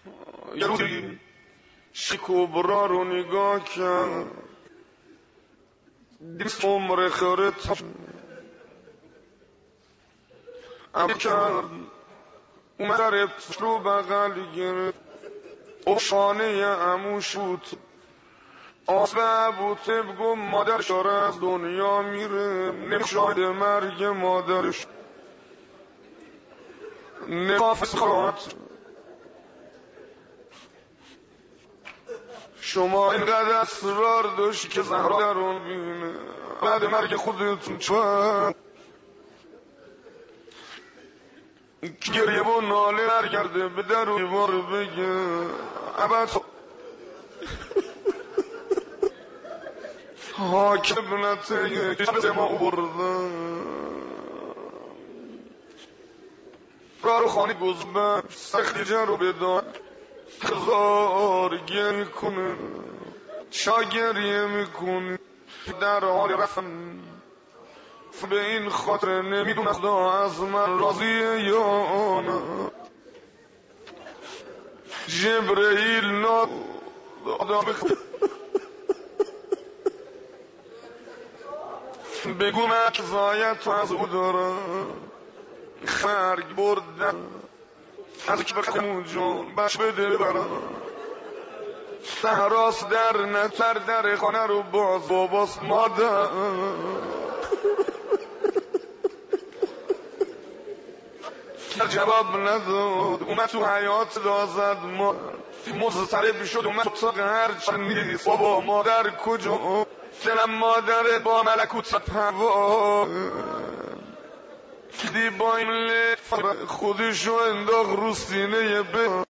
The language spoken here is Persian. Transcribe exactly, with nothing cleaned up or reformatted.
یه روزی شکوبرا رو نگاه کرد، دیست عمر خیرت ام کرد، اومد در رو بغل گرفت، افشانه اموش بود، آسبه بود بگو مادرش داره از دنیا میره، نمیشاید مرگ مادرش نقافت خواهد. شما اینقدر اصرار داشت که زهرا در اون بینه، بعد مرگ خودتون چون گریه و ناله برگرده به در و دیوار بگه ابد حاکم ابنته که ما برده را رو خانی گذبه سختی جن رو بدان هزار گریه کنه چا گریه میکنه در حال رفتن به این خاطر نمیدونه خدا از من راضیه یا نه. جبرئیل ناد بگو مکزایت از او دارم خرگ بردن از که بخمون جان بش بده برم سهراست در نتر در خانه رو باز باباست مادر جواب نداد، اومد تو حیات دازد ما مضطرب شد اومد تو هر چه نیست بابا مادر کجا دلم مادر با ملکوت هوا دی با این خودشو انداخت رو سینه به